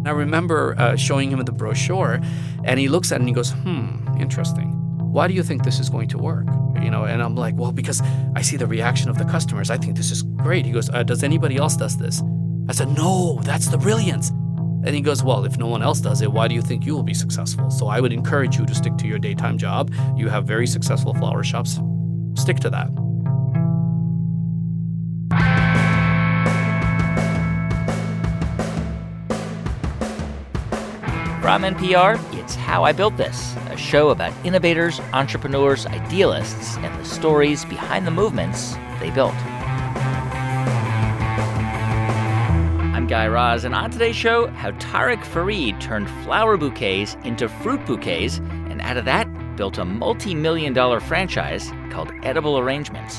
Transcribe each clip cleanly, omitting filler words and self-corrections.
I remember showing him the brochure, and he looks at it and he goes, interesting. Why do you think this is going to work? And I'm like, well, because I see the reaction of the customers. I think this is great. He goes, does anybody else does this? I said, no, that's the brilliance. And he goes, well, if no one else does it, why do you think you will be successful? So I would encourage you to stick to your daytime job. You have very successful flower shops. Stick to that. From NPR, it's How I Built This, a show about innovators, entrepreneurs, idealists, and the stories behind the movements they built. I'm Guy Raz, and on today's show, how Tariq Farid turned flower bouquets into fruit bouquets, and out of that, built a multi-million-dollar franchise called Edible Arrangements.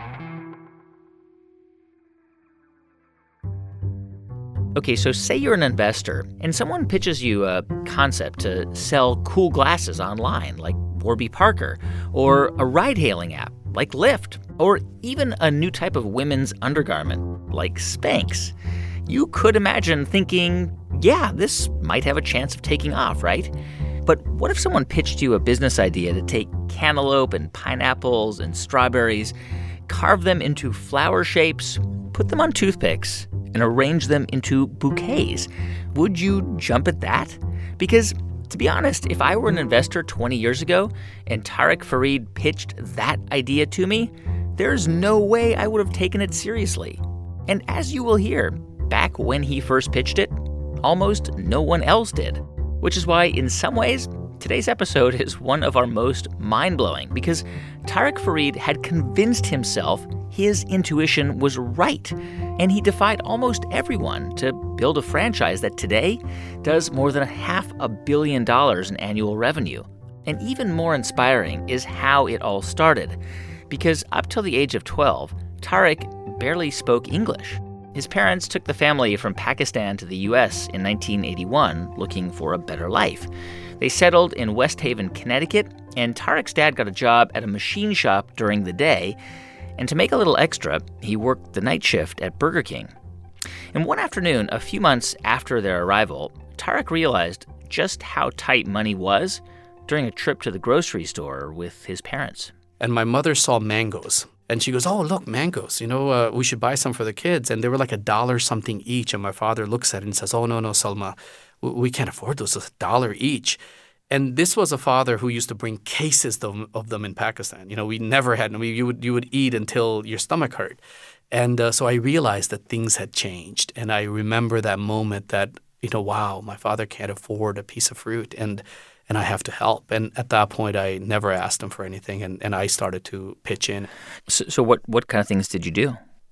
Okay, so say you're an investor and someone pitches you a concept to sell cool glasses online like Warby Parker, or a ride-hailing app like Lyft, or even a new type of women's undergarment like Spanx. You could imagine thinking, yeah, this might have a chance of taking off, right? But what if someone pitched you a business idea to take cantaloupe and pineapples and strawberries, carve them into flower shapes, put them on toothpicks, and arrange them into bouquets? Would you jump at that? Because, to be honest, if I were an investor 20 years ago and Tariq Farid pitched that idea to me, there's no way I would have taken it seriously. And as you will hear, back when he first pitched it, almost no one else did. Which is why, in some ways, today's episode is one of our most mind-blowing, because Tariq Farid had convinced himself his intuition was right, and he defied almost everyone to build a franchise that today does more than $500 million in annual revenue. And even more inspiring is how it all started, because up till the age of 12, Tariq barely spoke English. His parents took the family from Pakistan to the U.S. in 1981 looking for a better life. They settled in West Haven, Connecticut, and Tariq's dad got a job at a machine shop during the day. And to make a little extra, he worked the night shift at Burger King. And one afternoon, a few months after their arrival, Tariq realized just how tight money was during a trip to the grocery store with his parents. And my mother saw mangoes. And she goes, oh, look, mangoes. We should buy some for the kids. And they were like $1 something each. And my father looks at it and says, oh, no, Salma, we can't afford those. It's $1 each. And this was a father who used to bring cases of them in Pakistan. We never had them. You would eat until your stomach hurt. And so I realized that things had changed. And I remember that moment that, wow, my father can't afford a piece of fruit. And I have to help. And at that point, I never asked him for anything, and I started to pitch in. So what kind of things did you do?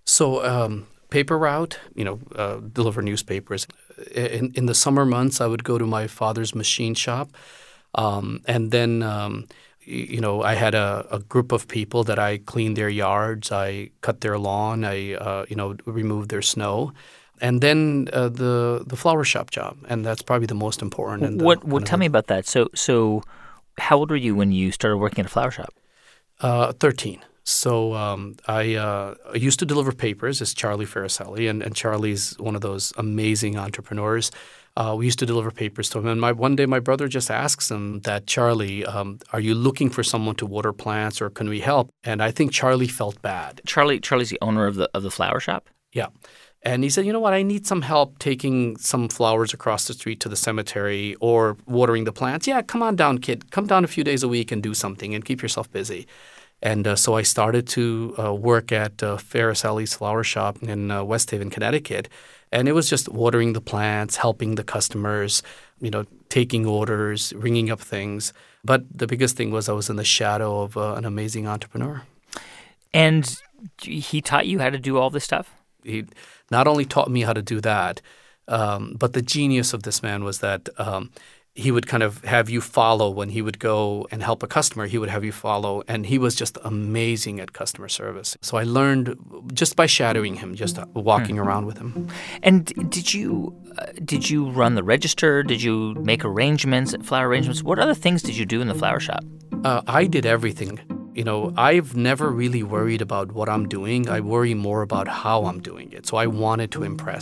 So paper route, deliver newspapers. In the summer months, I would go to my father's machine shop. And then, I had a group of people that I cleaned their yards. I cut their lawn. I, removed their snow. And then the flower shop job, and that's probably the most important. Tell me about that. So how old were you when you started working at a flower shop? 13. So I used to deliver papers as Charlie Faracelli, and Charlie's one of those amazing entrepreneurs. We used to deliver papers to him, and one day my brother just asks him that, Charlie, are you looking for someone to water plants, or can we help? And I think Charlie felt bad. Charlie's the owner of the flower shop? Yeah. And he said, you know what, I need some help taking some flowers across the street to the cemetery or watering the plants. Yeah, come on down, kid. Come down a few days a week and do something and keep yourself busy. And so I started to work at Faracelli's flower shop in West Haven, Connecticut. And it was just watering the plants, helping the customers, taking orders, ringing up things. But the biggest thing was I was in the shadow of an amazing entrepreneur. And he taught you how to do all this stuff? He not only taught me how to do that, but the genius of this man was that he would kind of have you follow when he would go and help a customer. He would have you follow, and he was just amazing at customer service. So I learned just by shadowing him, just walking around with him. And did you run the register? Did you make arrangements, flower arrangements? What other things did you do in the flower shop? I did everything. I've never really worried about what I'm doing. I worry more about how I'm doing it. So I wanted to impress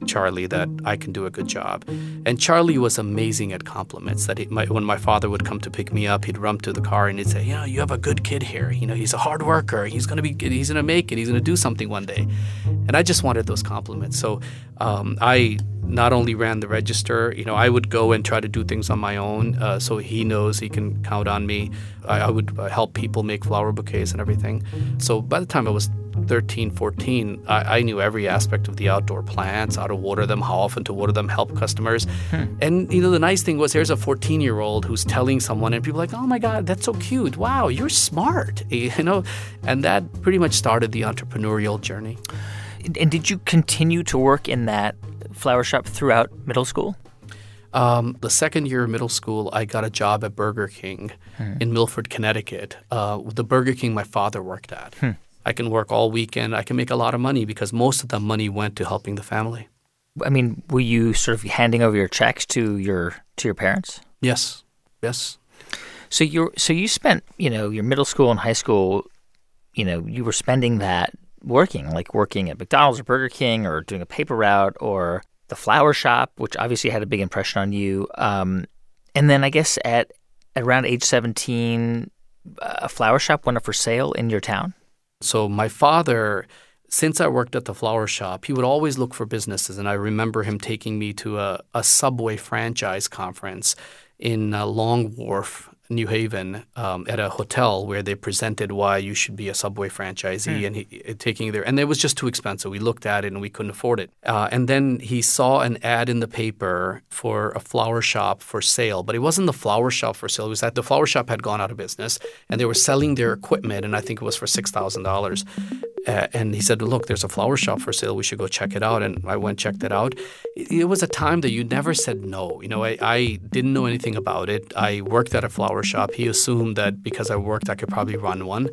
Charlie that I can do a good job. And Charlie was amazing at compliments. When my father would come to pick me up, he'd run to the car and he'd say, you have a good kid here. He's a hard worker. He's gonna make it. He's gonna do something one day. And I just wanted those compliments. So I not only ran the register, I would go and try to do things on my own. So he knows he can count on me. I would help people make flower bouquets and everything. So by the time I was 13, 14, I knew every aspect of the outdoor plants, how to water them, how often to water them, help customers. And, the nice thing was here's a 14-year-old who's telling someone and people are like, oh, my God, that's so cute. Wow, you're smart, And that pretty much started the entrepreneurial journey. And did you continue to work in that flower shop throughout middle school? The second year of middle school, I got a job at Burger King in Milford, Connecticut. The Burger King my father worked at. I can work all weekend. I can make a lot of money because most of the money went to helping the family. I mean, were you sort of handing over your checks to your parents? Yes. So you spent, your middle school and high school, you were spending that working at McDonald's or Burger King or doing a paper route or the flower shop, which obviously had a big impression on you. And then I guess at around age 17, a flower shop went up for sale in your town? So my father, since I worked at the flower shop, he would always look for businesses. And I remember him taking me to a Subway franchise conference in Long Wharf, New Haven, at a hotel where they presented why you should be a Subway franchisee and taking there. And it was just too expensive. We looked at it and we couldn't afford it. And then he saw an ad in the paper for a flower shop for sale. But it wasn't the flower shop for sale. It was that the flower shop had gone out of business and they were selling their equipment. And I think it was for $6,000. And he said, look, there's a flower shop for sale. We should go check it out. And I went and checked it out. It was a time that you never said no. I didn't know anything about it. I worked at a flower shop. He assumed that because I worked, I could probably run one.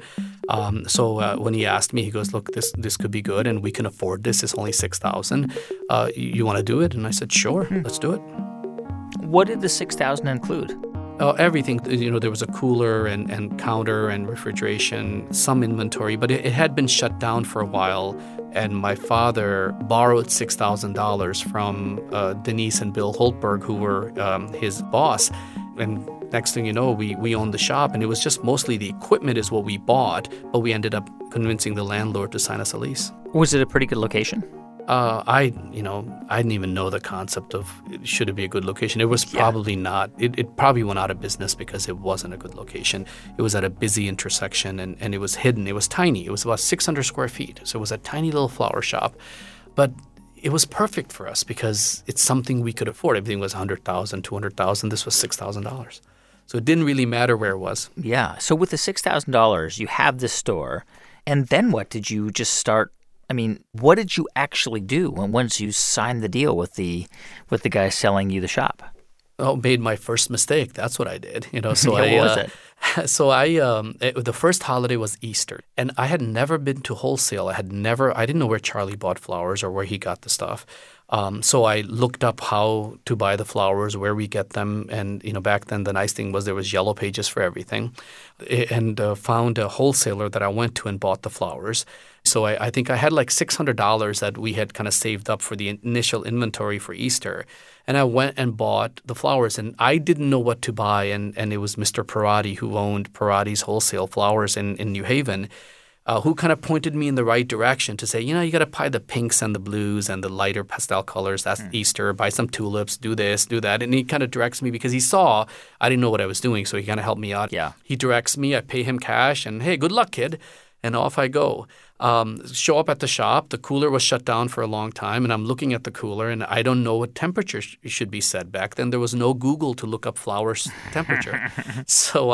So when he asked me, he goes, look, this could be good and we can afford this. It's only $6,000. You want to do it? And I said, sure, let's do it. What did the $6,000 include? Everything. There was a cooler and counter and refrigeration, some inventory, but it had been shut down for a while. And my father borrowed $6,000 from Denise and Bill Holtberg, who were his boss. And next thing you know, we owned the shop, and it was just mostly the equipment is what we bought, but we ended up convincing the landlord to sign us a lease. Was it a pretty good location? I didn't even know the concept of should it be a good location. It was probably not. It probably went out of business because it wasn't a good location. It was at a busy intersection and it was hidden. It was tiny. It was about 600 square feet. So it was a tiny little flower shop. But it was perfect for us because it's something we could afford. Everything was $100,000, $200,000. This was $6,000. So it didn't really matter where it was. Yeah. So with the $6,000, you have this store. And then what? Did you just start? I mean, what did you actually do once you signed the deal with the guy selling you the shop? Oh, made my first mistake. That's what I did. So what was it? So the first holiday was Easter, and I had never been to wholesale. I didn't know where Charlie bought flowers or where he got the stuff. So I looked up how to buy the flowers, where we get them, and back then the nice thing was there was yellow pages for everything, and found a wholesaler that I went to and bought the flowers. So I think I had like $600 that we had kind of saved up for the initial inventory for Easter. And I went and bought the flowers. And I didn't know what to buy. And it was Mr. Parati, who owned Parati's Wholesale Flowers in New Haven, who kind of pointed me in the right direction to say, you got to buy the pinks and the blues and the lighter pastel colors. That's Easter. Buy some tulips. Do this, do that. And he kind of directs me because he saw I didn't know what I was doing. So he kind of helped me out. Yeah. He directs me. I pay him cash. And, hey, good luck, kid. And off I go. Show up at the shop. The cooler was shut down for a long time, and I'm looking at the cooler, and I don't know what temperature should be set. Back then, there was no Google to look up flowers' temperature. So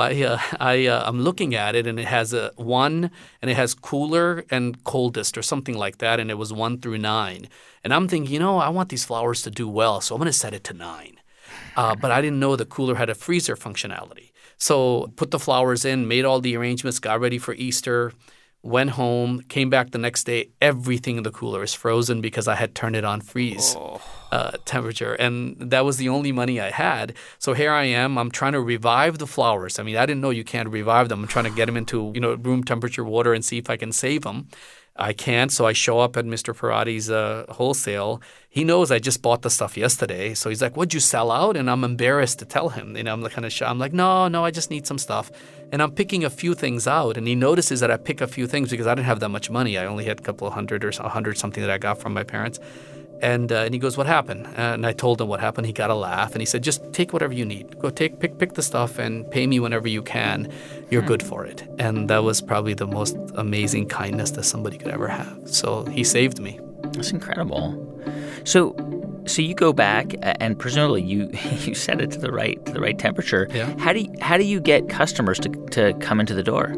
I'm looking at it, and it has a 1, and it has cooler and coldest or something like that, and it was 1 through 9. And I'm thinking, I want these flowers to do well, so I'm going to set it to 9. But I didn't know the cooler had a freezer functionality. So put the flowers in, made all the arrangements, got ready for Easter, went home, came back the next day. Everything in the cooler is frozen because I had turned it on freeze temperature. And that was the only money I had. So here I am. I'm trying to revive the flowers. I mean, I didn't know you can't revive them. I'm trying to get them into room temperature water and see if I can save them. I can't, so I show up at Mr. Parati's wholesale. He knows I just bought the stuff yesterday, so he's like, "What'd you sell out?" And I'm embarrassed to tell him. I'm like kind of shy. I'm like, "No, I just need some stuff." And I'm picking a few things out, and he notices that I pick a few things because I didn't have that much money. I only had a couple of hundred or 100 something that I got from my parents. And he goes, "What happened?" And I told him what happened. He got a laugh, and he said, "Just take whatever you need. Go pick the stuff and pay me whenever you can. You're good for it." And that was probably the most amazing kindness that somebody could ever have. So he saved me. That's incredible. So you go back, and presumably you set it to the right temperature. Yeah. How do you get customers to come into the door?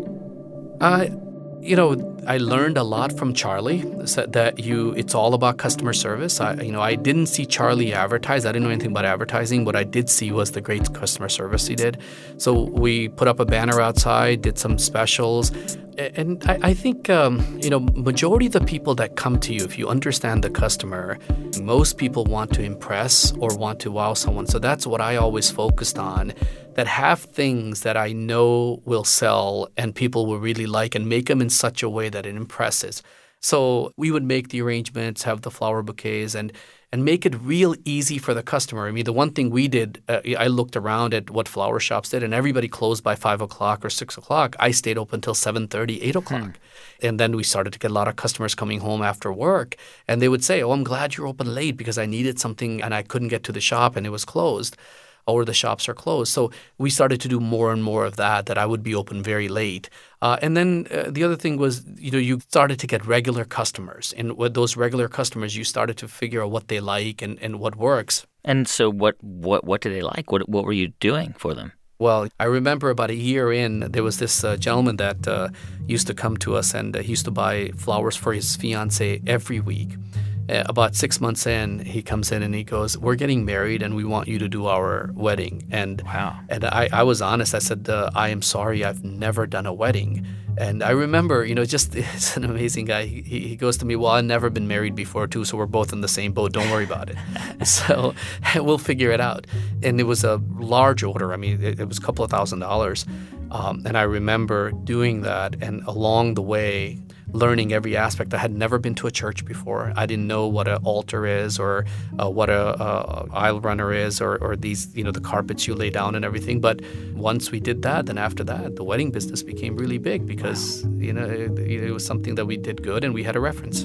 I learned a lot from Charlie that it's all about customer service. I didn't see Charlie advertise. I didn't know anything about advertising. What I did see was the great customer service he did. So we put up a banner outside, did some specials. And I think, majority of the people that come to you, if you understand the customer, most people want to impress or want to wow someone. So that's what I always focused on, that have things that I know will sell and people will really like and make them in such a way that it impresses. So we would make the arrangements, have the flower bouquets, and make it real easy for the customer. I mean, the one thing we did, I looked around at what flower shops did, and everybody closed by 5 o'clock or 6 o'clock. I stayed open until 7:30, 8 o'clock. And then we started to get a lot of customers coming home after work, and they would say, "Oh, I'm glad you're open late because I needed something and I couldn't get to the shop and it was closed." Or the shops are closed. So we started to do more and more of that I would be open very late. And then the other thing was, you started to get regular customers. And with those regular customers, you started to figure out what they like and what works. And so what do they like? What were you doing for them? Well, I remember about a year in, there was this gentleman that used to come to us, and he used to buy flowers for his fiancée every week. About 6 months in, he comes in and he goes, "We're getting married and we want you to do our wedding." And wow. And I was honest. I said, "I am sorry, I've never done a wedding." And I remember, it's an amazing guy. He goes to me, "Well, I've never been married before too, so we're both in the same boat. Don't worry about it." So we'll figure it out. And it was a large order. I mean, it was a couple of $1,000s. And I remember doing that, and along the way, learning every aspect. I had never been to a church before. I didn't know what an altar is or what a aisle runner is or these, the carpets you lay down and everything. But once we did that, then after that, the wedding business became really big because, it was something that we did good and we had a reference.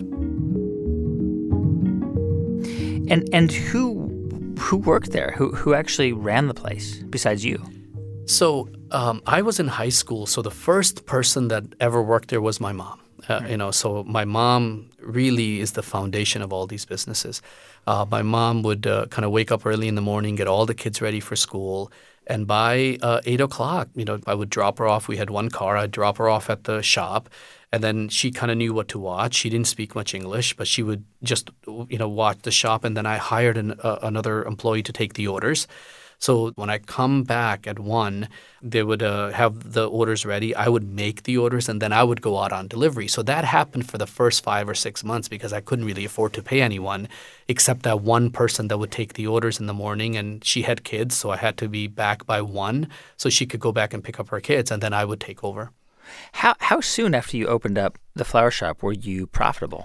And who worked there? Who actually ran the place besides you? So I was in high school. So the first person that ever worked there was my mom. So my mom really is the foundation of all these businesses. My mom would kind of wake up early in the morning, get all the kids ready for school. And by 8 o'clock, I would drop her off. We had one car. I'd drop her off at the shop. And then she kind of knew what to watch. She didn't speak much English, but she would just, watch the shop. And then I hired another employee to take the orders. So when I come back at 1, they would have the orders ready. I would make the orders, and then I would go out on delivery. So that happened for the first 5 or 6 months because I couldn't really afford to pay anyone except that one person that would take the orders in the morning. And she had kids, so I had to be back by 1 so she could go back and pick up her kids, and then I would take over. How soon after you opened up the flower shop were you profitable?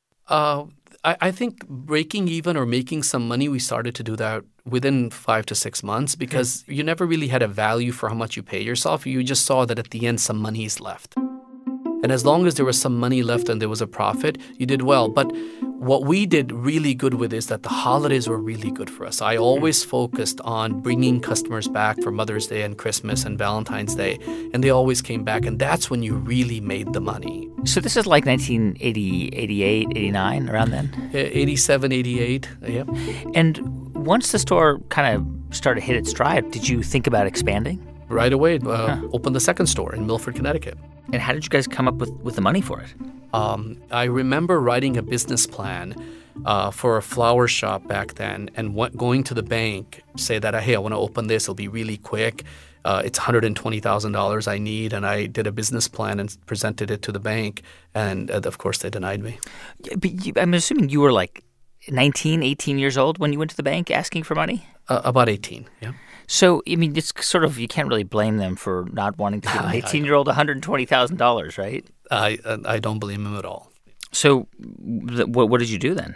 I think breaking even or making some money, we started to do that within 5 to 6 months because you never really had a value for how much you pay yourself. You just saw that at the end some money is left. And as long as there was some money left and there was a profit, you did well. But what we did really good with is that the holidays were really good for us. I always focused on bringing customers back for Mother's Day and Christmas and Valentine's Day, and they always came back, and that's when you really made the money. So this is like 1980, 88, 89, around then? 87, 88, yep. And once the store kind of started to hit its stride, did you think about expanding? Right away, opened the second store in Milford, Connecticut. And how did you guys come up with the money for it? I remember writing a business plan for a flower shop back then and going to the bank, say that, hey, I want to open this. It'll be really quick. It's $120,000 I need. And I did a business plan and presented it to the bank. And, of course, they denied me. Yeah, but I'm assuming you were like 19, 18 years old when you went to the bank asking for money? About 18, yeah. So, I mean, it's sort of, you can't really blame them for not wanting to give an 18-year-old $120,000, right? I don't blame them at all. So what did you do then?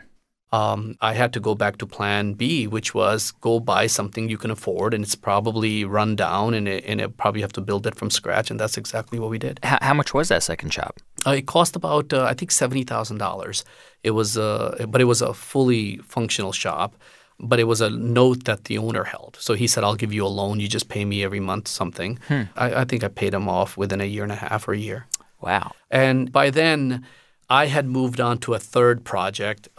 I had to go back to plan B, which was go buy something you can afford, and it's probably run down, and it probably have to build it from scratch, and that's exactly what we did. How much was that second shop? It cost about, I think, $70,000. It was, but it was a fully functional shop, but it was a note that the owner held. So he said, "I'll give you a loan. You just pay me every month something." I think I paid him off within a year and a half or a year. Wow. And by then, I had moved on to a third project.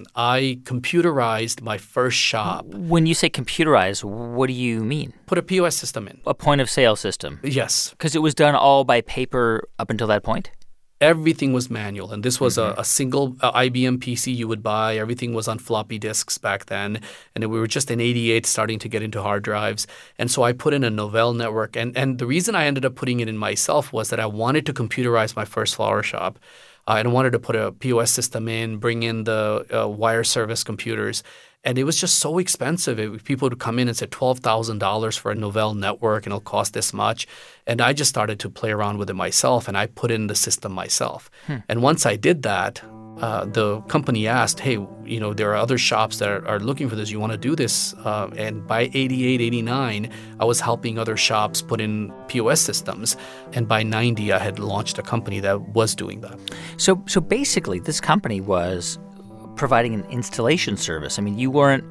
I computerized my first shop. When you say computerized, what do you mean? Put a POS system in. A point of sale system? Yes. Because it was done all by paper up until that point? Everything was manual, and this was a single IBM PC you would buy. Everything was on floppy disks back then, and we were just in 88 starting to get into hard drives. And so I put in a Novell network, and the reason I ended up putting it in myself was that I wanted to computerize my first flower shop. I wanted to put a POS system in, bring in the wire service computers. And it was just so expensive. People would come in and say $12,000 for a Novell network, and it'll cost this much. And I just started to play around with it myself, and I put in the system myself. And once I did that, the company asked, "Hey, there are other shops that are looking for this. You want to do this?" And by 88, 89, I was helping other shops put in POS systems. And by 90, I had launched a company that was doing that. So basically, this company was providing an installation service. I mean, you weren't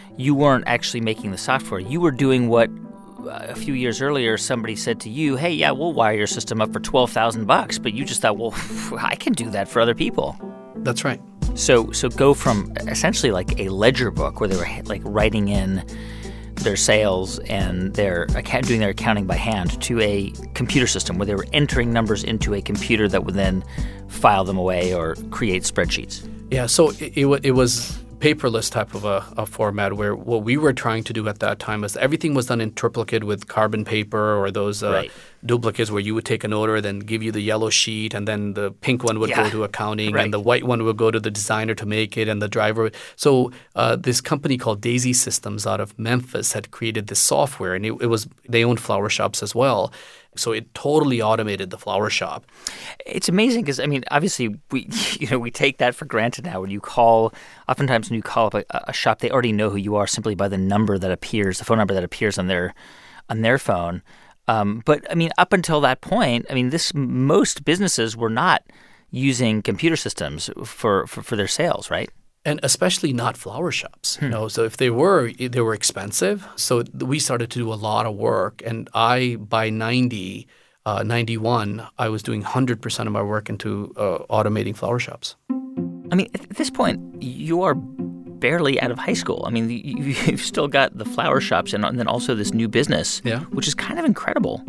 actually making the software. You were doing what a few years earlier somebody said to you, "Hey, yeah, we'll wire your system up for $12,000," but you just thought, "Well, I can do that for other people." That's right. So go from essentially like a ledger book where they were like writing in their sales and doing their accounting by hand to a computer system where they were entering numbers into a computer that would then file them away or create spreadsheets. Yeah, so it was paperless type of a format where what we were trying to do at that time was everything was done in triplicate with carbon paper or those duplicates where you would take an order, then give you the yellow sheet, and then the pink one would go to accounting, and the white one would go to the designer to make it, and the driver. So this company called Daisy Systems out of Memphis had created this software, and they owned flower shops as well. So it totally automated the flower shop. It's amazing because, I mean, obviously we take that for granted now. Oftentimes when you call up a shop, they already know who you are simply by the phone number that appears on their phone. But I mean, up until that point, I mean, most businesses were not using computer systems for their sales, right? And especially not flower shops. So if they were expensive. So we started to do a lot of work. And by 91, I was doing 100% of my work into automating flower shops. I mean, at this point, you are barely out of high school. I mean, you've still got the flower shops and then also this new business, which is kind of incredible.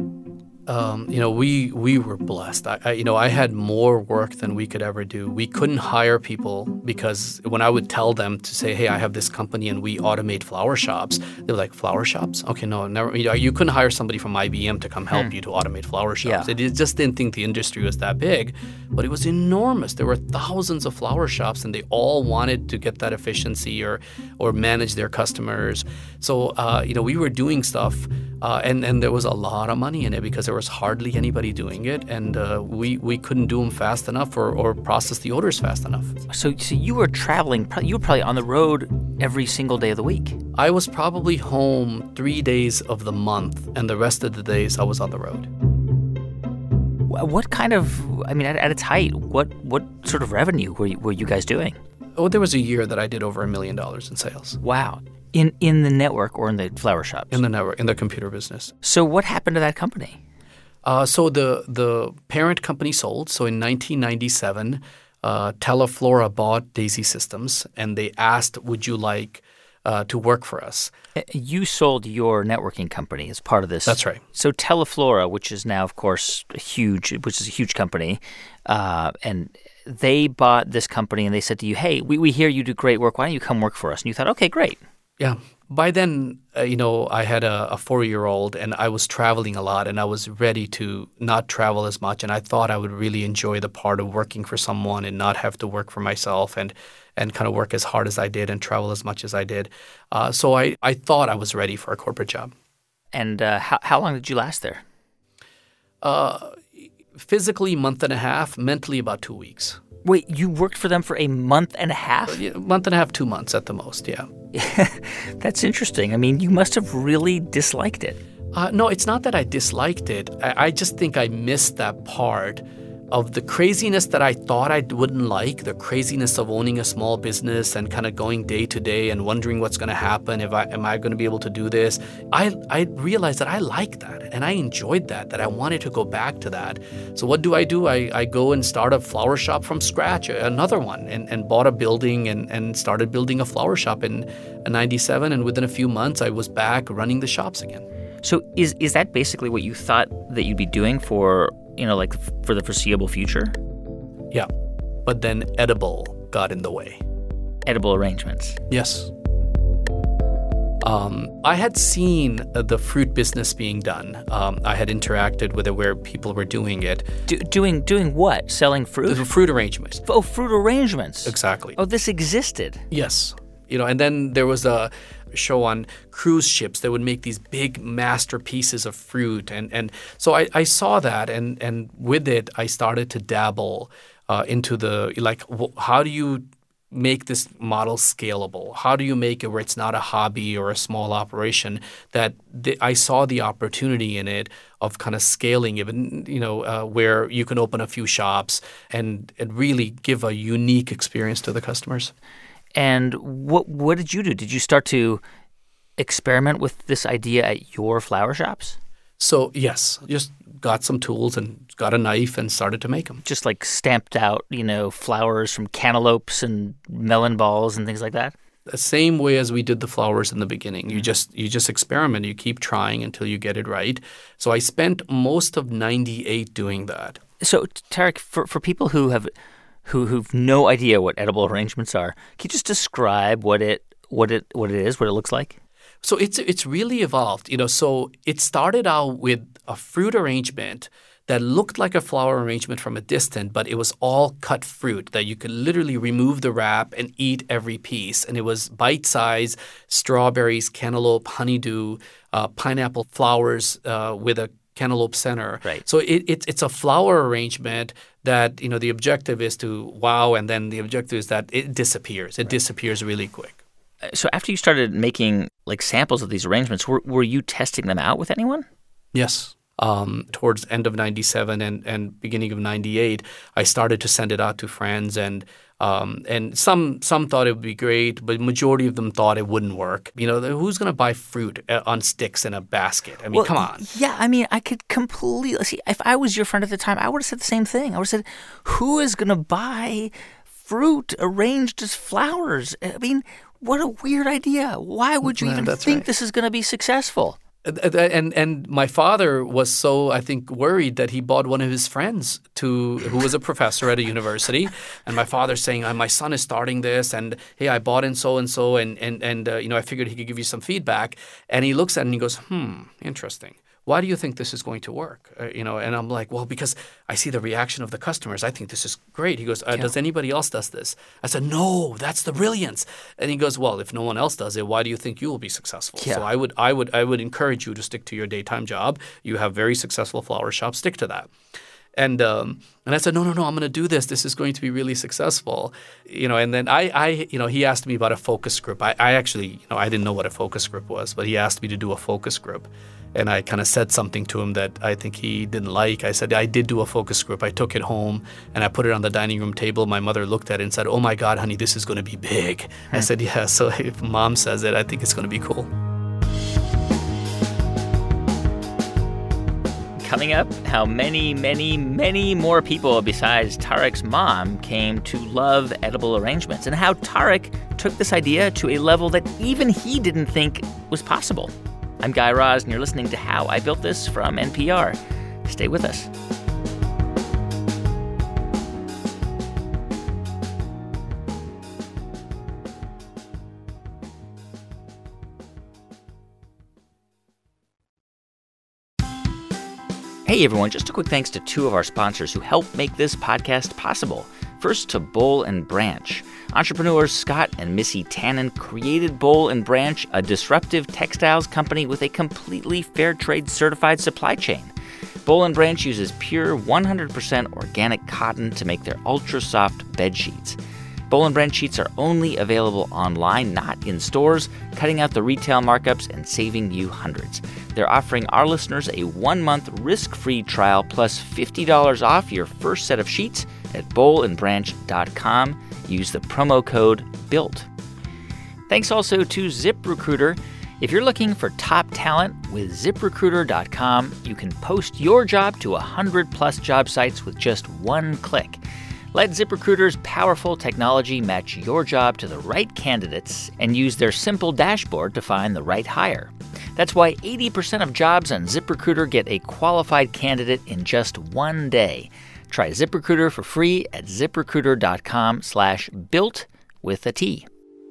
We were blessed. I had more work than we could ever do. We couldn't hire people because when I would tell them to say, "Hey, I have this company and we automate flower shops," they were like, "Flower shops? Okay, no, never." You couldn't hire somebody from IBM to come help you to automate flower shops. Yeah. They just didn't think the industry was that big, but it was enormous. There were thousands of flower shops, and they all wanted to get that efficiency or manage their customers. So we were doing stuff, and there was a lot of money in it because there was hardly anybody doing it, and we couldn't do them fast enough or process the orders fast enough. So you were traveling. You were probably on the road every single day of the week. I was probably home 3 days of the month, and the rest of the days I was on the road. What kind of, I mean, at its height, what sort of revenue were you guys doing? Oh, there was a year that I did over $1 million in sales. Wow. In the network or in the flower shops? In the network, in the computer business. So what happened to that company? So the parent company sold. So in 1997, Teleflora bought Daisy Systems, and they asked, "Would you like to work for us?" You sold your networking company as part of this. That's right. So Teleflora, which is now, of course, a huge company, and they bought this company, and they said to you, "Hey, we hear you do great work. Why don't you come work for us?" And you thought, "Okay, great." Yeah. By then, I had a 4-year-old, and I was traveling a lot, and I was ready to not travel as much. And I thought I would really enjoy the part of working for someone and not have to work for myself and kind of work as hard as I did and travel as much as I did. So I thought I was ready for a corporate job. And how long did you last there? Physically, month and a half. Mentally, about 2 weeks. Wait, you worked for them for a month and a half? A month and a half, 2 months at the most, yeah. That's interesting. I mean, you must have really disliked it. No, it's not that I disliked it. I just think I missed that part of the craziness that I thought I wouldn't like, the craziness of owning a small business and kind of going day to day and wondering what's going to happen, am I going to be able to do this? I realized that I liked that and I enjoyed that I wanted to go back to that. So what do? I go and start a flower shop from scratch, another one, and bought a building and started building a flower shop in 97, and within a few months I was back running the shops again. So is that basically what you thought that you'd be doing for the foreseeable future? Yeah, but then edible got in the way. Edible arrangements? Yes. I had seen the fruit business being done. I had interacted with it where people were doing it. Doing what? Selling fruit? The fruit arrangements. Oh, fruit arrangements. Exactly. Oh, this existed. Yes. And then there was a show on cruise ships that would make these big masterpieces of fruit. And so I saw that, and with it, I started to dabble into how do you make this model scalable? How do you make it where it's not a hobby or a small operation? I saw the opportunity in it of kind of scaling it, where you can open a few shops and really give a unique experience to the customers. And what did you do? Did you start to experiment with this idea at your flower shops? So, yes, just got some tools and got a knife and started to make them. Just like stamped out, flowers from cantaloupes and melon balls and things like that? The same way as we did the flowers in the beginning. You just experiment. You keep trying until you get it right. So I spent most of 98 doing that. So, Tarek, for people who've no idea what edible arrangements are, can you just describe what it is, what it looks like? So it's really evolved. So it started out with a fruit arrangement that looked like a flower arrangement from a distance, but it was all cut fruit that you could literally remove the wrap and eat every piece. And it was bite-sized strawberries, cantaloupe, honeydew, pineapple flowers with a cantaloupe center. Right. So it's a flower arrangement that, the objective is to wow, and then the objective is that it disappears. It disappears really quick. So after you started making samples of these arrangements, were you testing them out with anyone? Yes. Towards end of 97 and beginning of 98, I started to send it out to friends, and some thought it would be great, but majority of them thought it wouldn't work. Who's going to buy fruit on sticks in a basket? I mean, come on. Yeah, I could completely see. If I was your friend at the time, I would have said the same thing. I would have said, who is going to buy fruit arranged as flowers? I mean, what a weird idea. Why would you even think this is going to be successful? And my father was so, I think, worried that he bought one of his friends who was a professor at a university. And my father's saying, my son is starting this, and hey, I bought in so-and-so, and I figured he could give you some feedback. And he looks at it and he goes, interesting. Why do you think this is going to work? And I'm like, well, because I see the reaction of the customers. I think this is great. He goes, does anybody else does this? I said, no, that's the brilliance. And he goes, well, if no one else does it, why do you think you will be successful? Yeah. So I would encourage you to stick to your daytime job. You have very successful flower shops. Stick to that. And I said, no, I'm going to do this. This is going to be really successful. And then he asked me about a focus group. I actually, I didn't know what a focus group was, but he asked me to do a focus group. And I kind of said something to him that I think he didn't like. I said, I did do a focus group. I took it home and I put it on the dining room table. My mother looked at it and said, oh my God, honey, this is going to be big. I said, yeah, so if mom says it, I think it's going to be cool. Coming up, how many, many, many more people besides Tarek's mom came to love edible arrangements, and how Tarek took this idea to a level that even he didn't think was possible. I'm Guy Raz, and you're listening to How I Built This from NPR. Stay with us. Hey everyone, just a quick thanks to two of our sponsors who help make this podcast possible. First, to Boll & Branch. Entrepreneurs Scott and Missy Tannen created Boll & Branch, a disruptive textiles company with a completely fair trade certified supply chain. Boll & Branch uses pure 100% organic cotton to make their ultra-soft bed sheets. Boll & Branch sheets are only available online, not in stores, cutting out the retail markups and saving you hundreds. They're offering our listeners a 1-month risk-free trial plus $50 off your first set of sheets at bollandbranch.com. Use the promo code BUILT. Thanks also to ZipRecruiter. If you're looking for top talent with ZipRecruiter.com, you can post your job to 100-plus job sites with just one click. Let ZipRecruiter's powerful technology match your job to the right candidates and use their simple dashboard to find the right hire. That's why 80% of jobs on ZipRecruiter get a qualified candidate in just one day. Try ZipRecruiter for free at ZipRecruiter.com/built with a T.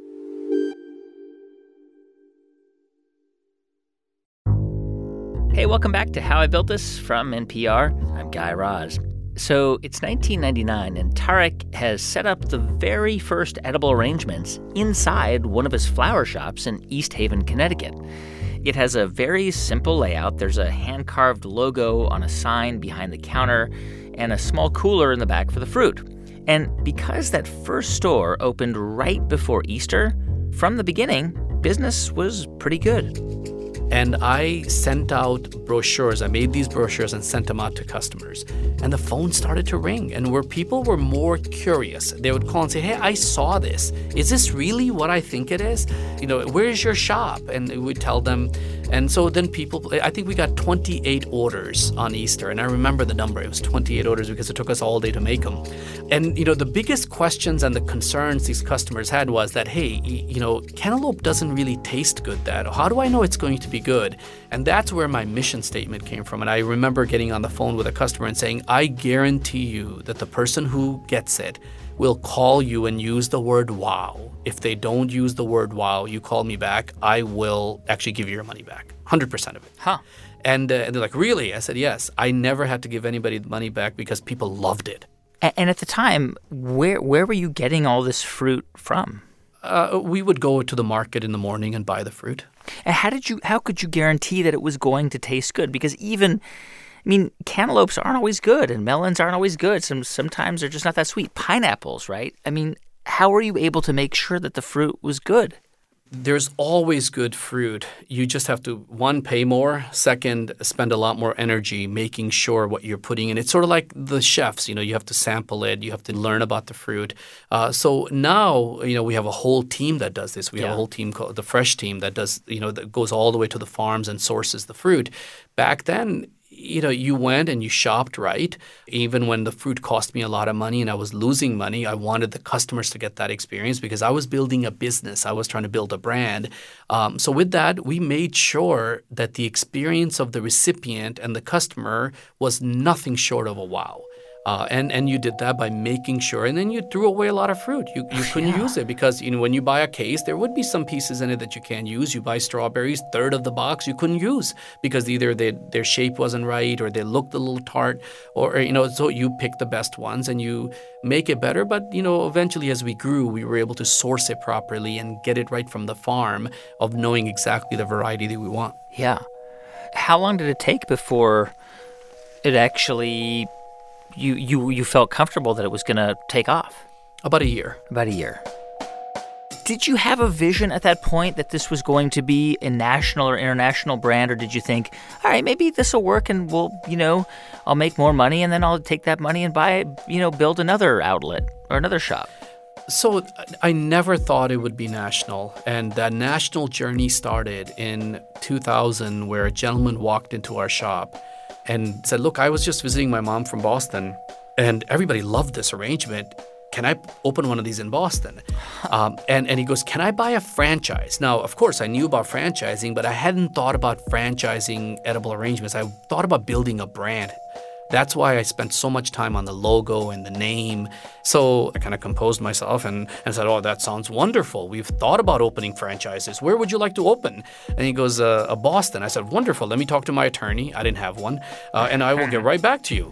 Hey, welcome back to How I Built This from NPR. I'm Guy Raz. So it's 1999, and Tarek has set up the very first edible arrangements inside one of his flower shops in East Haven, Connecticut. It has a very simple layout. There's a hand-carved logo on a sign behind the counter and a small cooler in the back for the fruit. And because that first store opened right before Easter, from the beginning, business was pretty good. And I sent out brochures. I made these brochures and sent them out to customers. And the phone started to ring. And where people were more curious, they would call and say, hey, I saw this. Is this really what I think it is? Where's your shop? And we'd tell them. And so then I think we got 28 orders on Easter. And I remember the number. It was 28 orders because it took us all day to make them. And, the biggest questions and the concerns these customers had was that, hey, cantaloupe doesn't really taste good. How do I know it's going to be good? And that's where my mission statement came from. And I remember getting on the phone with a customer and saying, I guarantee you that the person who gets it will call you and use the word wow. If they don't use the word wow, you call me back, I will actually give you your money back, 100% of it. Huh. And they're like, really? I said, yes. I never had to give anybody the money back because people loved it. And at the time, where were you getting all this fruit from? We would go to the market in the morning and buy the fruit. And how could you guarantee that it was going to taste good? Because cantaloupes aren't always good and melons aren't always good. Sometimes they're just not that sweet. Pineapples, right? How were you able to make sure that the fruit was good? There's always good fruit. You just have to, one, pay more. Second, spend a lot more energy making sure what you're putting in. It's sort of like the chefs. You have to sample it. You have to learn about the fruit. So now, we have a whole team that does this. We have a whole team called the Fresh Team that does, that goes all the way to the farms and sources the fruit. Back then, you went and you shopped right. Even when the fruit cost me a lot of money and I was losing money, I wanted the customers to get that experience because I was building a business. I was trying to build a brand. So with that, we made sure that the experience of the recipient and the customer was nothing short of a wow. And you did that by making sure, and then you threw away a lot of fruit. You couldn't use it because when you buy a case, there would be some pieces in it that you can't use. You buy strawberries, third of the box you couldn't use because either their shape wasn't right or they looked a little tart, or so you pick the best ones and you make it better. But eventually as we grew, we were able to source it properly and get it right from the farm of knowing exactly the variety that we want. Yeah. How long did it take before it actually you felt comfortable that it was going to take off? About a year. About a year. Did you have a vision at that point that this was going to be a national or international brand, or did you think, all right, maybe this will work and I'll make more money and then I'll take that money and build another outlet or another shop? So I never thought it would be national. And that national journey started in 2000 where a gentleman walked into our shop and said, look, I was just visiting my mom from Boston, and everybody loved this arrangement. Can I open one of these in Boston? And he goes, can I buy a franchise? Now, of course, I knew about franchising, but I hadn't thought about franchising edible arrangements. I thought about building a brand. That's why I spent so much time on the logo and the name. So I kind of composed myself and said, oh, that sounds wonderful. We've thought about opening franchises. Where would you like to open? And he goes, Boston. I said, wonderful. Let me talk to my attorney. I didn't have one. And I will get right back to you.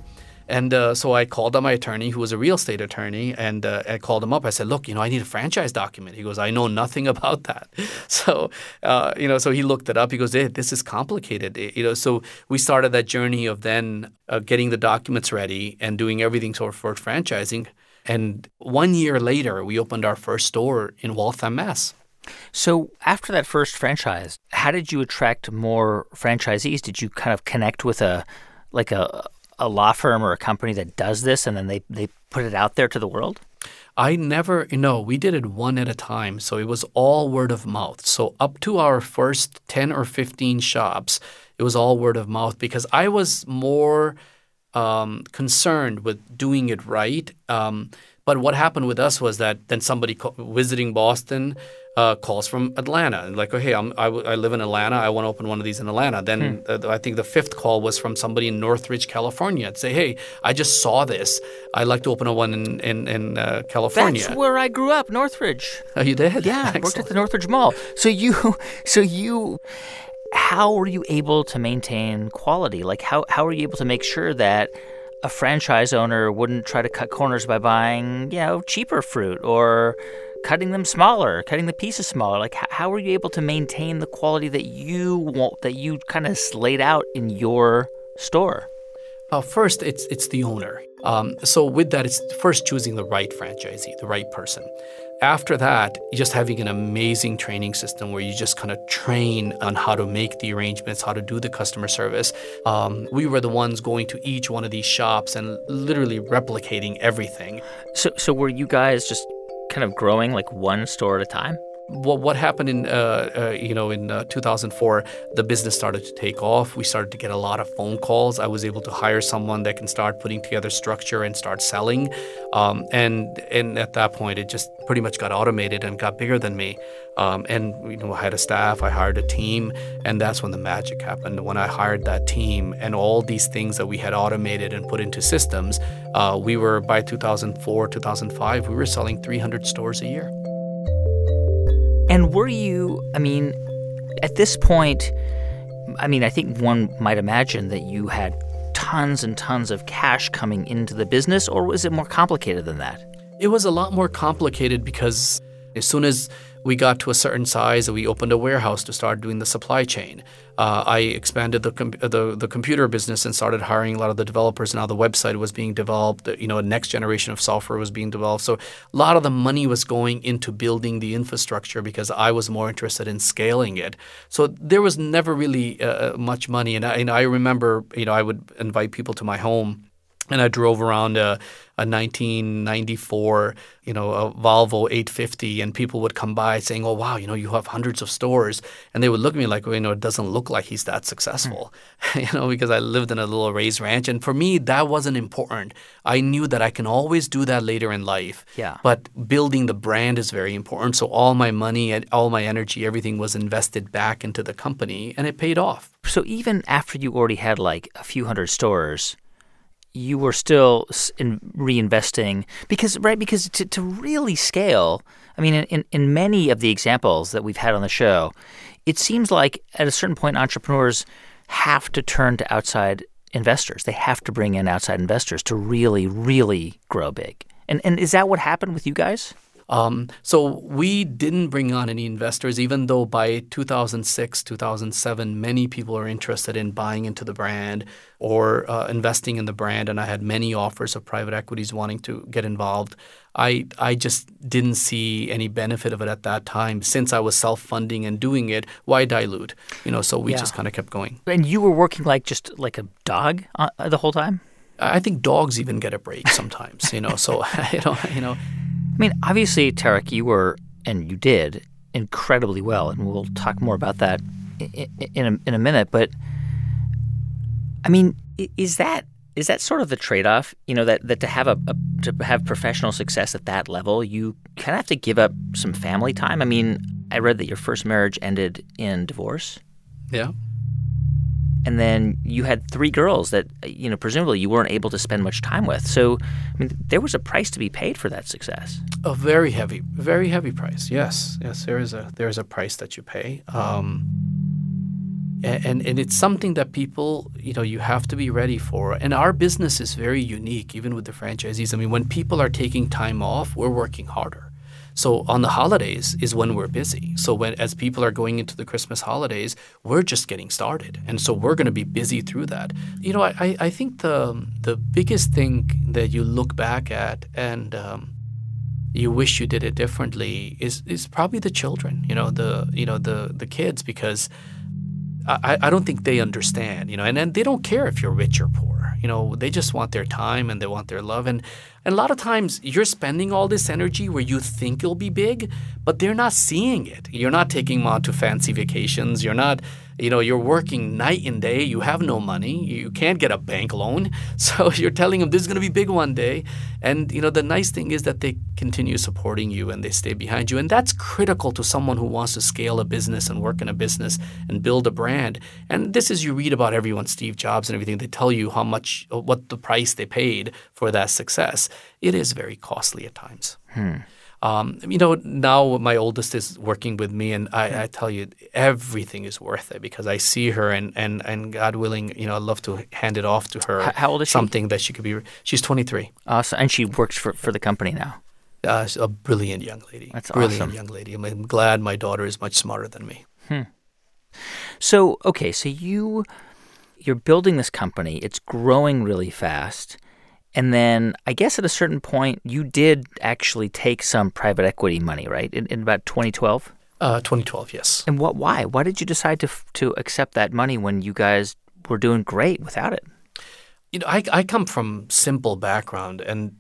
And so I called up my attorney, who was a real estate attorney, and I called him up. I said, look, I need a franchise document. He goes, I know nothing about that. So, so he looked it up. He goes, hey, this is complicated. So we started that journey of then getting the documents ready and doing everything for franchising. And 1 year later, we opened our first store in Waltham, Mass. So after that first franchise, how did you attract more franchisees? Did you kind of connect with a law firm or a company that does this, and then they put it out there to the world? I never, we did it one at a time. So it was all word of mouth. So up to our first 10 or 15 shops, it was all word of mouth because I was more concerned with doing it right. But what happened with us was that then somebody visiting Boston calls from Atlanta. And like, oh, hey, I live in Atlanta. I want to open one of these in Atlanta. Then I think the fifth call was from somebody in Northridge, California. And say, hey, I just saw this. I'd like to open one in California. That's where I grew up, Northridge. Oh, you did? Yeah, I worked at the Northridge Mall. So you, how were you able to maintain quality? Like, how were you able to make sure that a franchise owner wouldn't try to cut corners by buying, cheaper fruit or cutting them smaller, cutting the pieces smaller? Like, how were you able to maintain the quality that you kind of laid out in your store? First, it's the owner. So with that, it's first choosing the right franchisee, the right person. After that, just having an amazing training system where you just kind of train on how to make the arrangements, how to do the customer service. We were the ones going to each one of these shops and literally replicating everything. So were you guys just kind of growing like one store at a time? What happened in 2004, the business started to take off. We started to get a lot of phone calls. I was able to hire someone that can start putting together structure and start selling. And at that point, it just pretty much got automated and got bigger than me. I had a staff, I hired a team, and that's when the magic happened. When I hired that team and all these things that we had automated and put into systems, we were, by 2004, 2005, we were selling 300 stores a year. And were you, at this point, I think one might imagine that you had tons and tons of cash coming into the business, or was it more complicated than that? It was a lot more complicated because as soon as we got to a certain size, we opened a warehouse to start doing the supply chain. I expanded the computer business and started hiring a lot of the developers. Now the website was being developed. A next generation of software was being developed. So a lot of the money was going into building the infrastructure because I was more interested in scaling it. So there was never really much money. And I remember, I would invite people to my home. And I drove around a 1994, a Volvo 850, and people would come by saying, "Oh, wow, you have hundreds of stores," and they would look at me like, it doesn't look like he's that successful, because I lived in a little raised ranch, and for me, that wasn't important. I knew that I can always do that later in life. Yeah. But building the brand is very important. So all my money and all my energy, everything was invested back into the company, and it paid off. So even after you already had like a few hundred stores, you were still reinvesting because to really scale, in many of the examples that we've had on the show, it seems like at a certain point entrepreneurs have to turn to outside investors. They have to bring in outside investors to really, really grow big. And is that what happened with you guys? So we didn't bring on any investors, even though by 2006, 2007, many people are interested in buying into the brand or investing in the brand. And I had many offers of private equities wanting to get involved. I just didn't see any benefit of it at that time. Since I was self-funding and doing it, why dilute? So we just kind of kept going. And you were working just like a dog the whole time? I think dogs even get a break sometimes, so, Obviously, Tareq, you were, and you did, incredibly well, and we'll talk more about that in a minute. But, is that sort of the trade-off? That to have professional success at that level, you kind of have to give up some family time. I read that your first marriage ended in divorce. Yeah. And then you had 3 girls that, presumably you weren't able to spend much time with. So, there was a price to be paid for that success. A very heavy price. Yes, there is a price that you pay. And it's something that people, you have to be ready for. And our business is very unique, even with the franchisees. I mean, when people are taking time off, we're working harder. So on the holidays is when we're busy. So as people are going into the Christmas holidays, we're just getting started. And so we're going to be busy through that. I think the biggest thing that you look back at and you wish you did it differently is probably the children, the kids, because I don't think they understand, and they don't care if you're rich or poor. They just want their time and they want their love. And a lot of times you're spending all this energy where you think you'll be big, but they're not seeing it. You're not taking them out to fancy vacations. You're not, you're working night and day. You have no money. You can't get a bank loan. So you're telling them this is going to be big one day. And, the nice thing is that they continue supporting you and they stay behind you. And that's critical to someone who wants to scale a business and work in a business and build a brand. And this is, you read about everyone, Steve Jobs and everything. They tell you what the price they paid for that success. It is very costly at times. Now my oldest is working with me, and I tell you, everything is worth it because I see her, and God willing, I'd love to hand it off to her. How old is she? Something that she could be. She's 23. Awesome. And she works for the company now. She's a brilliant young lady. That's brilliant awesome. Young lady. I'm glad my daughter is much smarter than me. So you're building this company. It's growing really fast. And then I guess at a certain point, you did actually take some private equity money, right, in about 2012? 2012, yes. And why? Why did you decide to accept that money when you guys were doing great without it? I come from simple background, and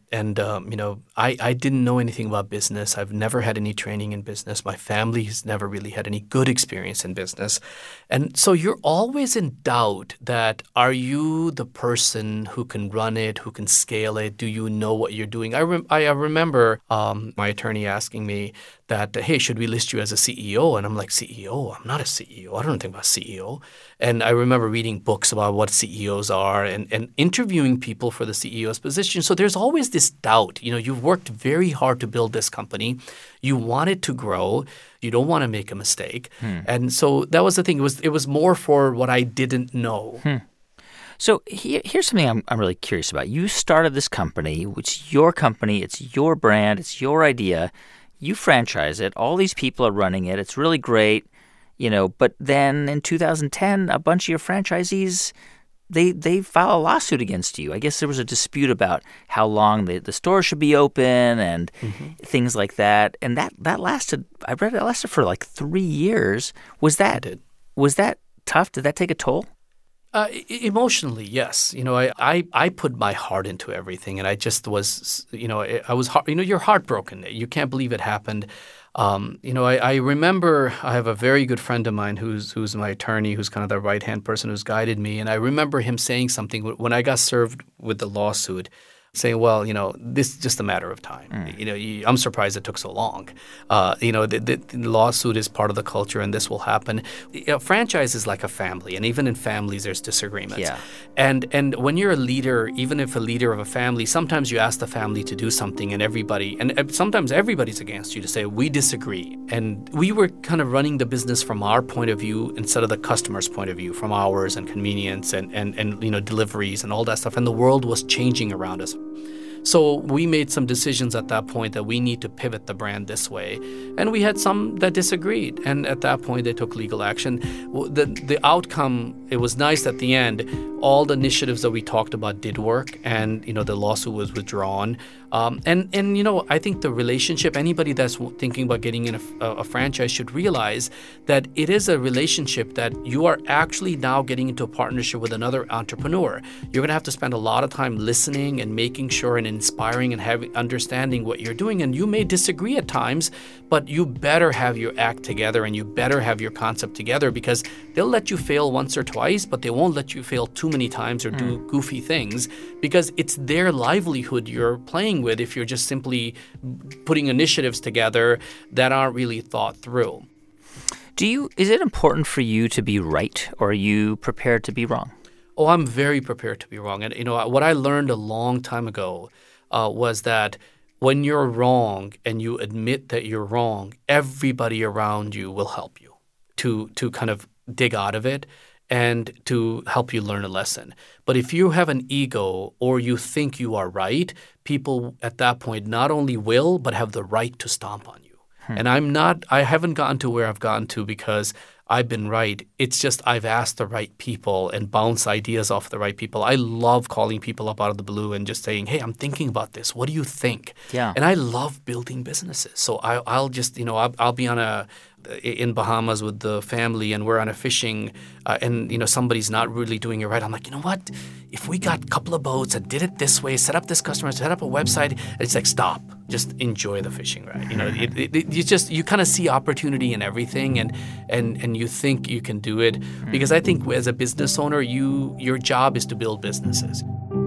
I didn't know anything about business. I've never had any training in business. My family has never really had any good experience in business. And so you're always in doubt that, are you the person who can run it, who can scale it? Do you know what you're doing? I remember my attorney asking me that, hey, should we list you as a CEO? And I'm like, CEO? I'm not a CEO. I don't know anything about CEO. And I remember reading books about what CEOs are and interviewing people for the CEO's position. So there's always this doubt. You've worked very hard to build this company. You want it to grow. You don't want to make a mistake. And so that was the thing. It was more for what I didn't know. So here's something I'm really curious about. You started this company, which is your company. It's your brand. It's your idea. You franchise it. All these people are running it. It's really great. But then in 2010, a bunch of your franchisees, they file a lawsuit against you. I guess there was a dispute about how long the store should be open and things like that. And that lasted, I read it lasted for like 3 years. Was that tough? Did that take a toll? Emotionally, yes. I put my heart into everything, and I just was, I was, you're heartbroken. You can't believe it happened. I remember I have a very good friend of mine who's my attorney, who's kind of the right-hand person who's guided me. And I remember him saying something when I got served with the lawsuit, saying, well, this is just a matter of time. I'm surprised it took so long. The lawsuit is part of the culture, and this will happen. Franchise is like a family, and even in families, there's disagreements. Yeah. And when you're a leader, even if a leader of a family, sometimes you ask the family to do something, and sometimes everybody's against you to say, we disagree. And we were kind of running the business from our point of view instead of the customer's point of view, from hours and convenience and deliveries and all that stuff. And the world was changing around us. So we made some decisions at that point that we need to pivot the brand this way. And we had some that disagreed. And at that point, they took legal action. The outcome, it was nice at the end. All the initiatives that we talked about did work. And, the lawsuit was withdrawn. I think the relationship, anybody that's thinking about getting in a franchise should realize that it is a relationship that you are actually now getting into a partnership with another entrepreneur. You're going to have to spend a lot of time listening and making sure and inspiring and understanding what you're doing. And you may disagree at times, but you better have your act together and you better have your concept together, because they'll let you fail once or twice, but they won't let you fail too many times or do goofy things, because it's their livelihood you're playing with if you're just simply putting initiatives together that aren't really thought through. Is it important for you to be right, or are you prepared to be wrong? Oh, I'm very prepared to be wrong. And, what I learned a long time ago was that when you're wrong and you admit that you're wrong, everybody around you will help you to kind of dig out of it and to help you learn a lesson. But if you have an ego or you think you are right, people at that point not only will, but have the right to stomp on you. And I haven't gotten to where I've gotten to because I've been right. It's just I've asked the right people and bounced ideas off the right people. I love calling people up out of the blue and just saying, hey, I'm thinking about this. What do you think? Yeah. And I love building businesses. So I'll just, I'll be in Bahamas with the family and we're on a fishing and, somebody's not really doing it right. I'm like, you know what? If we got a couple of boats and did it this way, set up this customer, set up a website, it's like, stop. Just enjoy the fishing, right? You kind of see opportunity in everything and you think you can do it. Because I think as a business owner, your job is to build businesses.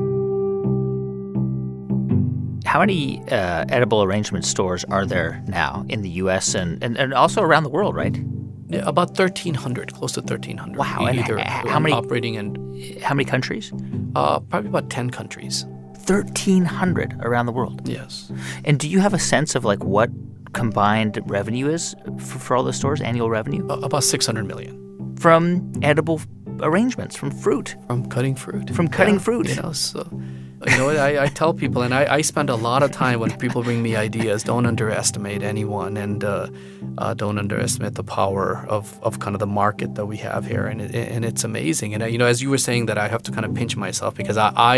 How many edible arrangement stores are there now in the U.S. and also around the world, right? About 1,300, close to 1,300. Wow. And how many operating in? How many countries? Probably about 10 countries. 1,300 around the world. Yes. And do you have a sense of like what combined revenue is for all the stores, annual revenue? About $600 million. From edible arrangements, from fruit. From cutting fruit. From cutting fruit. I tell people, and I spend a lot of time when people bring me ideas, don't underestimate anyone and don't underestimate the power of kind of the market that we have here. And it's amazing. And, as you were saying that, I have to kind of pinch myself because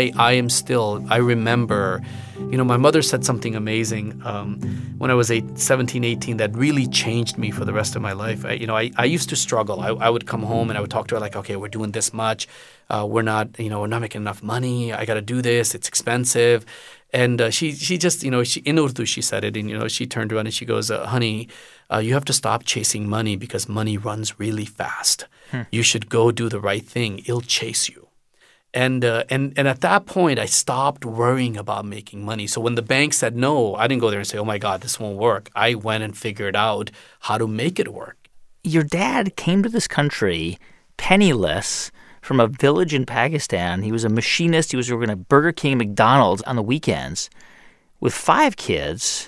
I remember, my mother said something amazing when I was 17, 18 that really changed me for the rest of my life. I used to struggle. I would come home and I would talk to her like, okay, we're doing this much. We're not making enough money. I got to do this. It's expensive. And she just, in Urdu, she said it. And, she turned around and she goes, honey, you have to stop chasing money because money runs really fast. You should go do the right thing. It'll chase you. And at that point, I stopped worrying about making money. So when the bank said no, I didn't go there and say, oh, my God, this won't work. I went and figured out how to make it work. Your dad came to this country penniless from a village in Pakistan. He was a machinist. He was working at Burger King and McDonald's on the weekends with 5 kids.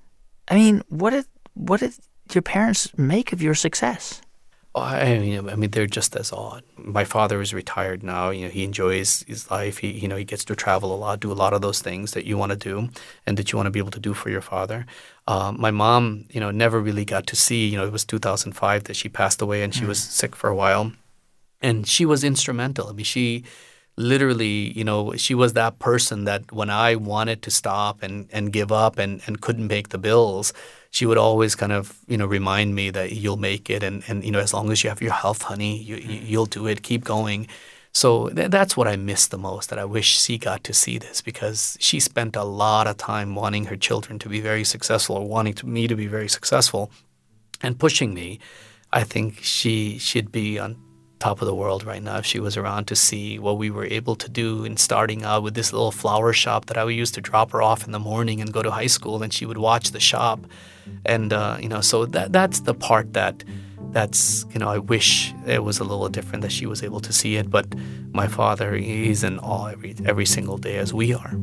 I mean, what did your parents make of your success? I mean, they're just as odd. My father is retired now. He enjoys his life. He gets to travel a lot, do a lot of those things that you want to do and that you want to be able to do for your father. My mom, never really got to see. It was 2005 that she passed away, and she was sick for a while. And she was instrumental. I mean, she literally, she was that person that when I wanted to stop and give up and couldn't make the bills, she would always kind of, remind me that you'll make it. And as long as you have your health, honey, you'll do it. Keep going. So that's what I miss the most, that I wish she got to see this because she spent a lot of time wanting her children to be very successful or wanting me to be very successful and pushing me. I think she'd be on top of the world right now if she was around to see what we were able to do in starting out with this little flower shop that I used to drop her off in the morning and go to high school, and she would watch the shop. And, so that's the part that's, I wish it was a little different, that she was able to see it. But my father, he's in awe every single day as we are.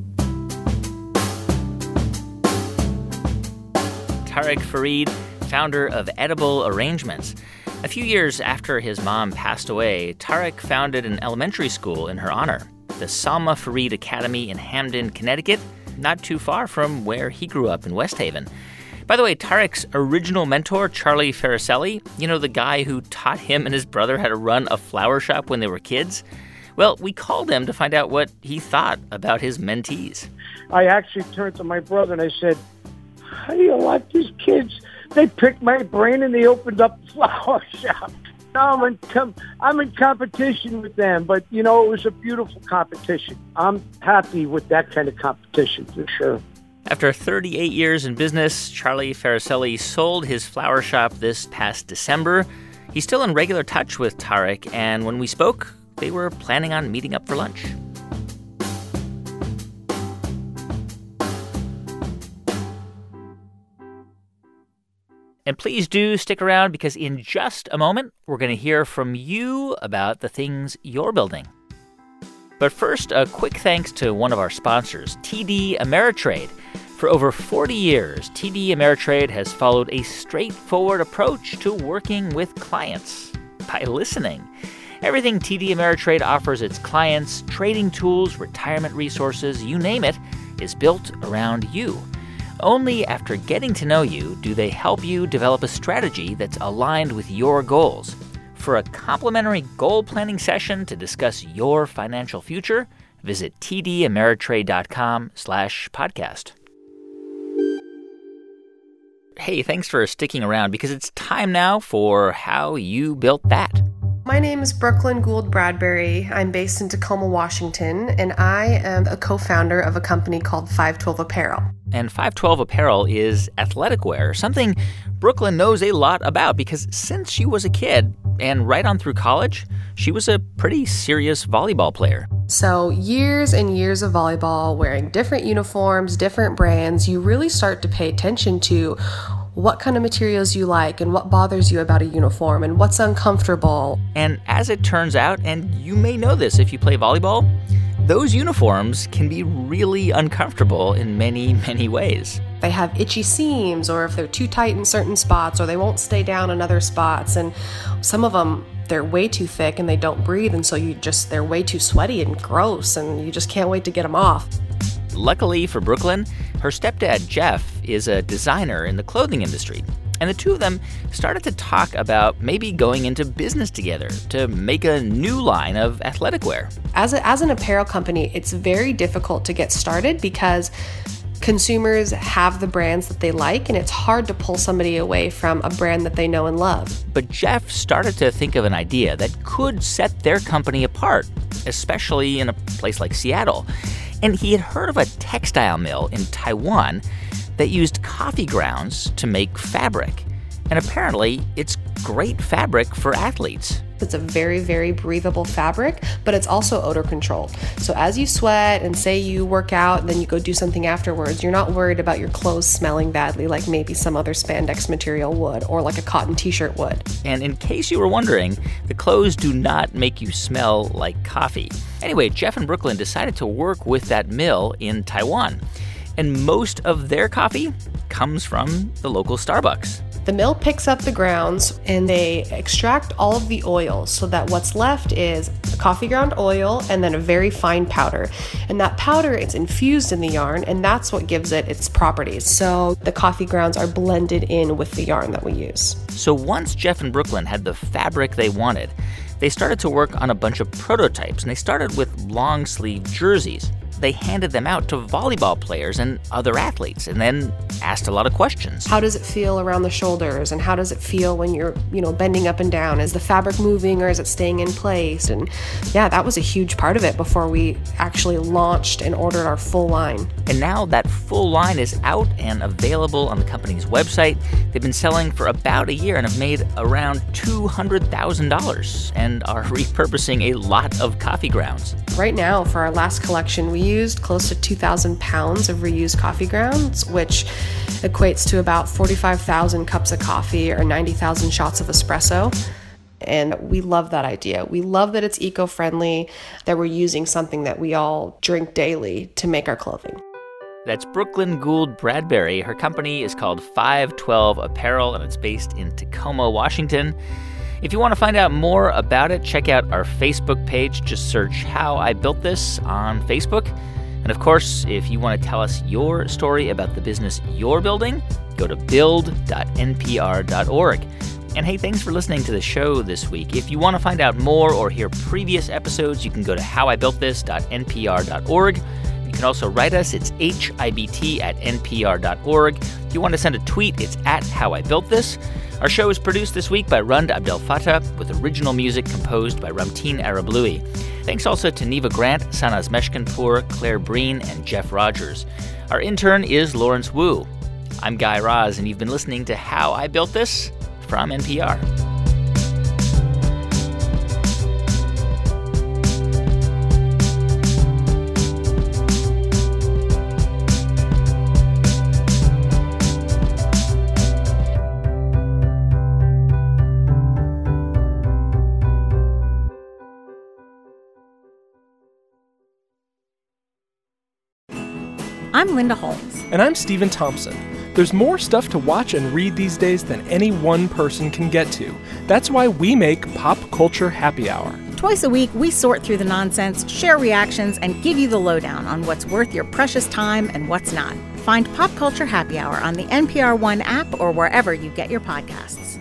Tariq Farid, founder of Edible Arrangements. A few years after his mom passed away, Tariq founded an elementary school in her honor, the Salma Farid Academy in Hamden, Connecticut, not too far from where he grew up in West Haven. By the way, Tariq's original mentor, Charlie Faracelli, the guy who taught him and his brother how to run a flower shop when they were kids, well, we called him to find out what he thought about his mentees. I actually turned to my brother and I said, how do you like these kids? They picked my brain and they opened up the flower shop. Now I'm in competition with them, but, it was a beautiful competition. I'm happy with that kind of competition, for sure. After 38 years in business, Charlie Faracelli sold his flower shop this past December. He's still in regular touch with Tariq, and when we spoke, they were planning on meeting up for lunch. And please do stick around because in just a moment, we're going to hear from you about the things you're building. But first, a quick thanks to one of our sponsors, TD Ameritrade. For over 40 years, TD Ameritrade has followed a straightforward approach to working with clients. by listening. Everything TD Ameritrade offers its clients, trading tools, retirement resources, you name it, is built around you. Only after getting to know you do they help you develop a strategy that's aligned with your goals. For a complimentary goal planning session to discuss your financial future, visit tdameritrade.com/podcast. Hey, thanks for sticking around because it's time now for How You Built That. My name is Brooklyn Gould Bradbury. I'm based in Tacoma, Washington, and I am a co-founder of a company called 512 Apparel. And 512 Apparel is athletic wear, something Brooklyn knows a lot about because since she was a kid and right on through college, she was a pretty serious volleyball player. So years and years of volleyball, wearing different uniforms, different brands, you really start to pay attention to what kind of materials you like and what bothers you about a uniform and what's uncomfortable. And as it turns out, and you may know this if you play volleyball, those uniforms can be really uncomfortable in many, many ways. They have itchy seams, or if they're too tight in certain spots, or they won't stay down in other spots. And some of them, they're way too thick and they don't breathe, and so they're way too sweaty and gross, and you just can't wait to get them off. Luckily for Brooklyn, her stepdad, Jeff, is a designer in the clothing industry. And the two of them started to talk about maybe going into business together to make a new line of athletic wear. As an apparel company, it's very difficult to get started because consumers have the brands that they like, and it's hard to pull somebody away from a brand that they know and love. But Jeff started to think of an idea that could set their company apart, especially in a place like Seattle. And he had heard of a textile mill in Taiwan that used coffee grounds to make fabric. And apparently, it's great fabric for athletes. It's a very, very breathable fabric, but it's also odor controlled. So as you sweat and say you work out and then you go do something afterwards, you're not worried about your clothes smelling badly like maybe some other spandex material would, or like a cotton t-shirt would. And in case you were wondering, the clothes do not make you smell like coffee. Anyway, Jeff and Brooklyn decided to work with that mill in Taiwan. And most of their coffee comes from the local Starbucks. The mill picks up the grounds and they extract all of the oils so that what's left is a coffee ground oil and then a very fine powder. And that powder is infused in the yarn, and that's what gives it its properties. So the coffee grounds are blended in with the yarn that we use. So once Jeff and Brooklyn had the fabric they wanted, they started to work on a bunch of prototypes, and they started with long-sleeve jerseys. They handed them out to volleyball players and other athletes, and then asked a lot of questions. How does it feel around the shoulders, and how does it feel when you're, bending up and down? Is the fabric moving, or is it staying in place? And yeah, that was a huge part of it before we actually launched and ordered our full line. And now that full line is out and available on the company's website. They've been selling for about a year and have made around $200,000 and are repurposing a lot of coffee grounds. Right now, for our last collection, we used close to 2,000 pounds of reused coffee grounds, which equates to about 45,000 cups of coffee or 90,000 shots of espresso. And we love that idea. We love that it's eco-friendly, that we're using something that we all drink daily to make our clothing. That's Brooklyn Gould Bradbury. Her company is called 512 Apparel, and it's based in Tacoma, Washington. If you want to find out more about it, check out our Facebook page. Just search How I Built This on Facebook. And of course, if you want to tell us your story about the business you're building, go to build.npr.org. And hey, thanks for listening to the show this week. If you want to find out more or hear previous episodes, you can go to howibuiltthis.npr.org. You can also write us. It's hibt@npr.org. If you want to send a tweet, it's @HowIBuiltThis. Our show is produced this week by Rund Abdel Fattah, with original music composed by Ramtin Arablouei. Thanks also to Neva Grant, Sanaz Meshkinpour, Claire Breen, and Jeff Rogers. Our intern is Lawrence Wu. I'm Guy Raz, and you've been listening to How I Built This from NPR. I'm Linda Holmes. And I'm Stephen Thompson. There's more stuff to watch and read these days than any one person can get to. That's why we make Pop Culture Happy Hour. Twice a week, we sort through the nonsense, share reactions, and give you the lowdown on what's worth your precious time and what's not. Find Pop Culture Happy Hour on the NPR One app or wherever you get your podcasts.